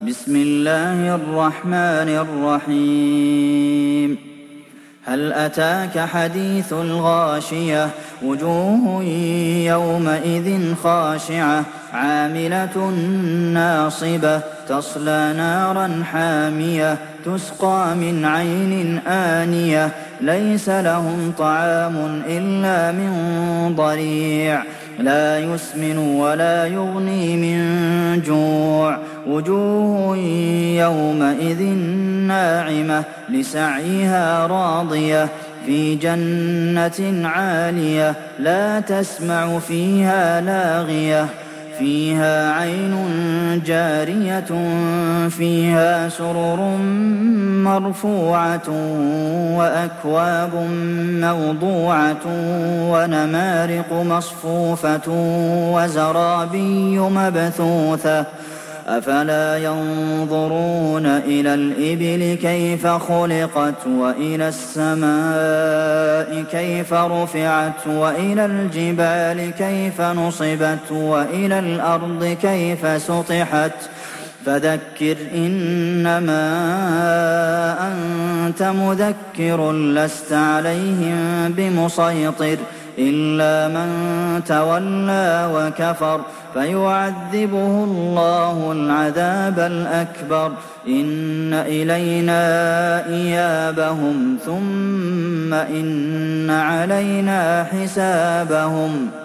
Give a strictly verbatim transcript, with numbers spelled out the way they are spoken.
بسم الله الرحمن الرحيم هل أتاك حديث الغاشية وجوه يومئذ خاشعة عاملة ناصبة تصلى نارا حامية تسقى من عين آنية ليس لهم طعام إلا من ضريع لا يسمن ولا يغني من جوع وجوه يومئذ ناعمة لسعيها راضية في جنة عالية لا تسمع فيها لاغية فيها عين جارية فيها سرر مرفوعة وأكواب موضوعة ونمارق مصفوفة وزرابي مبثوثة أفلا ينظرون إلى الإبل كيف خلقت وإلى السماء كيف رفعت وإلى الجبال كيف نصبت وإلى الأرض كيف سطحت فذكر إنما أنت مذكر لست عليهم بمسيطر إلا من تولى وكفر فيعذبه الله العذاب الأكبر إن إلينا إيابهم ثم إن علينا حسابهم